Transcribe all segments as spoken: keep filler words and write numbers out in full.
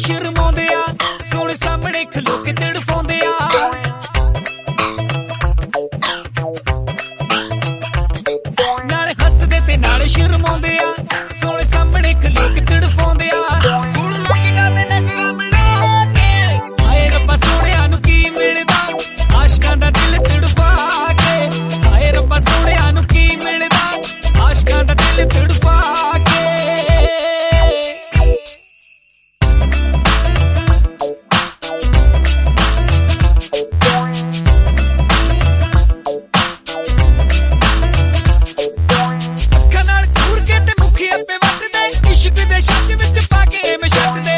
ਸ਼ਰਮਾਉਂਦੇ ਆ, ਸੋਹਣੇ ਸਾਹਮਣੇ ਖਲੋ ਕੇ ਤੜਫਾਉਂਦੇ ਆ। ਨਾਲੇ ਹੱਸਦੇ ਤੇ ਨਾਲੇ ਸ਼ਰਮਾਉਂਦੇ ਆ, ਸੋਹਣੇ ਸਾਹਮਣੇ ਖਲੋ ਕੇ ਤੜਫਾਉਂਦੇ ਆ। ਹੁਣ ਲੋਕੀ ਕਰਦੇ ਨਜ਼ਰਾਂ ਮਿਲਾ ਕੇ, ਹਾਏ ਰੱਬਾ ਸੋਹਣਿਆਂ ਨੂੰ ਕੀ ਮਿਲਦਾ ਆਸ਼ਕਾਂ ਦਾ ਦਿਲ ਤੜਫਾ ਕੇ। ਹਾਏ ਰੱਬਾ ਸੋਹਣਿਆਂ ਨੂੰ ਕੀ ਮਿਲਦਾ ਆਸ਼ਕਾਂ ਦਾ ਦਿਲ ਤੜਫਾ ਕੇ। ਇਸ਼ਕ ਦੇ ਸ਼ੱਕ ਵਿੱਚ ਪਾ ਕੇ ਮੈਂ ਛੱਡਦੇ,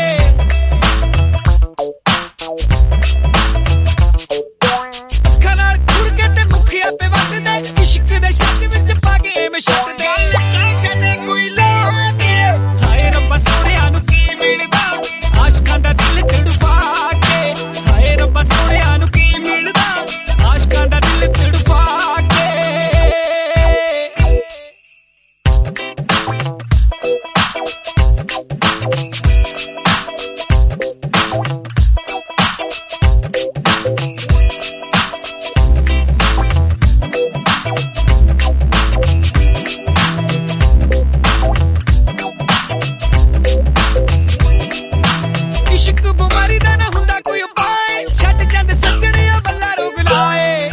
ਅੱਖਾਂ ਨਾਲ ਘੁਰ ਕੇ ਤੇ ਮੁਖੀਆਂ ਪੇ ਵੱਟਦੇ। ਇਸ਼ਕ ਦੇ ਸ਼ੱਕ ਵਿੱਚ ਪਾ ਕੇ ਮੈਂ ਛੱਡਦੇ, ਲੱਕਾਂ ਛੱਡੇ ਕੋਈ ਲਾ ਕੇ। ਹਾਏ ਰੱਬਾ ਸੋਹਣਿਆਂ ਨੂੰ ਕੀ ਮਿਲਦਾ ਆਸ਼ਕਾਂ ਦਾ ਦਿਲ ਤੜਫਾ ਕੇ। ਹਾਏ ਰੱਬਾ ਸੋਹਣਿਆਂ ਨੂੰ ਕੀ ਮਿਲਦਾ ਆਸ਼ਕਾਂ ਦਾ ਦਿਲ ਤੜਫਾ ਕੇ। ਇਸ਼ਕ ਬਿਮਾਰੀ ਦਾ ਨਾ ਹੁੰਦਾ ਕੋਈ ਉਪਾਏ, ਛੱਡ ਜਾਂਦੇ ਸੱਜਣਿਆਂ ਵੱਲਾ ਰੋਗ ਲਾਏ।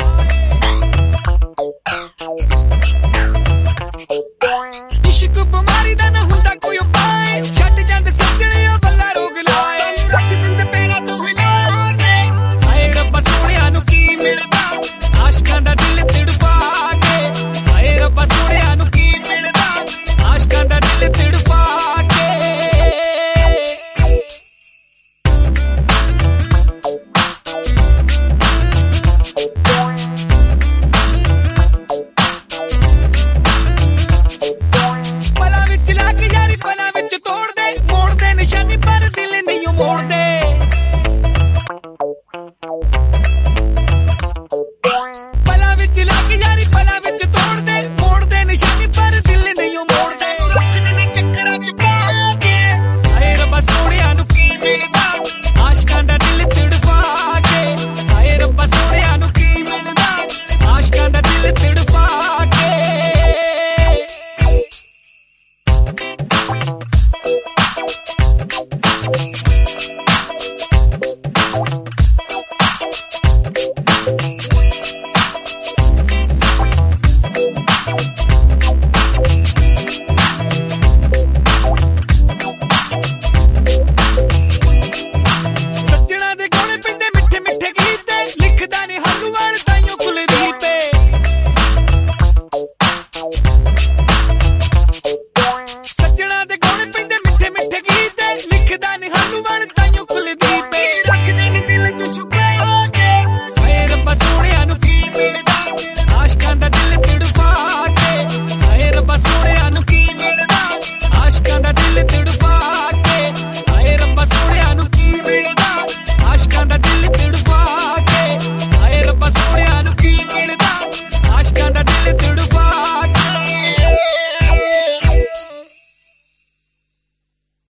ਇਸ਼ਕ ਬਿਮਾਰੀ ਦਾ ਨਾ ਹੁੰਦਾ ਕੋਈ ਉਪਾਏ, ਛੱਡ ਜਾਂਦੇ ਸੱਜਣਿਆਂ ਵੱਲਾ ਰੋਗ ਲਾਏ। ਸਾਨੂੰ ਰੱਖ ਦਿੰਦੇ ਪੈਰਾਂ ਤੋਂ ਹਿਲਾ ਕੇ, ਹਾਏ ਰੱਬਾ ਸੋਹਣਿਆਂ ਨੂੰ ਕੀ ਮਿਲਦਾ ਆਸ਼ਕਾਂ ਦਾ ਦਿਲ ਤੜਫਾ ਕੇ। ਹਾਏ ਰੱਬਾ ਸੋਹਣਿਆਂ ਨੂੰ ਕੀ ਮਿਲਦਾ ਆਸ਼ਕਾਂ ਦਾ ਦਿਲ ਤੜਫਾ ਕੇ। ਪਲਾਂ ਵਿੱਚ ਲਾ ਕੇ ਯਾਰੀ ਪਲਾਂ ਵਿੱਚ ਤੋੜਦੇ, ਮੋੜਦੇ ਨਿਸ਼ਾਨੀ ਪਰ ਦਿਲ ਨਹੀਂ ਮੋੜਦੇ।